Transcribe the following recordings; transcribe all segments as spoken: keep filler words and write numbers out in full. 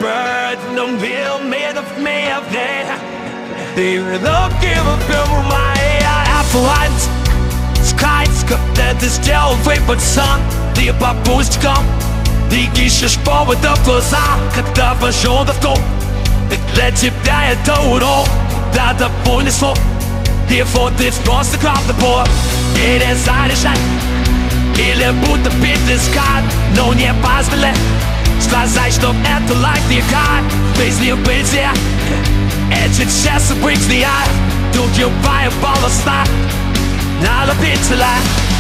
burden will made of me of that. They will give up over my affluent skyscraper, сделал выбор сам. Ты попустиком, ты ищешь поводов в глаза, когда вошел в дом. И для тебя это урок, да довольно слов. И вот ты просто главный бой. Или заряжать, или будто битый скат. Но не позволяй сказать, что это лайк не хат. Без любытия эти часы брызни я. Другая полоса на любителя.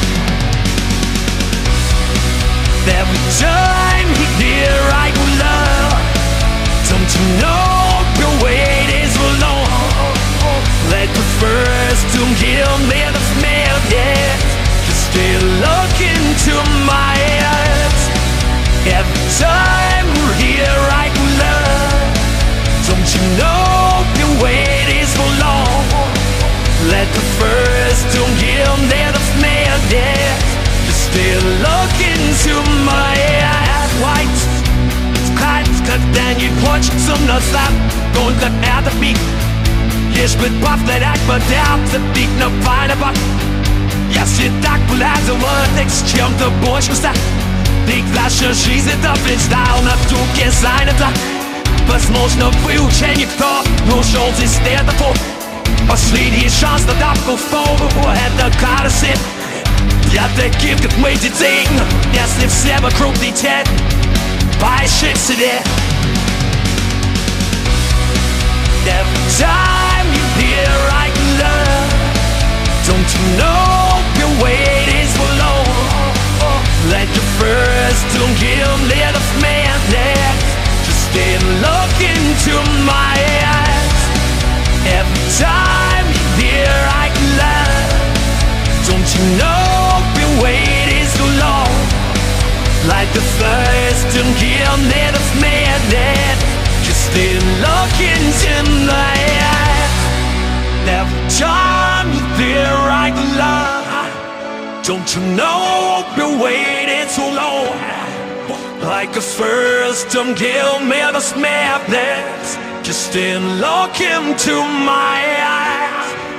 Every time you hear I will love, don't you know your wait is for long. Let the first to heal me the smell, yeah. Just stay look into my eyes. Every time you hear I will love, don't you know your wait is for long. Let the first to heal me the smell, yeah. Just stay look into my eyes. White когда не хочется назад, только это пик. Лишь бы повторять подряд, забить на файнабак. Если так полезно, с чем-то больше стать. Ты наша жизнь это фристайл, на дуке занята. Возможно, выучи никто, но ушел здесь светофор. Последний шанс на давку в пол, это карусель. Для таких, как мы, детей, если все вокруг летят, поищи в себе. Every time you hear I love, don't you know your wait is for long. Let your first don't give let of man next. Just stay and look into my eyes. Every time you hear I love, don't you know your wait is for long. Like the first don't give let of man next. Just stay and look into my eyes. Every time you hear I love, don't you know you're waiting so long. Like the first don't give me the madness. Just stay and look into my eyes.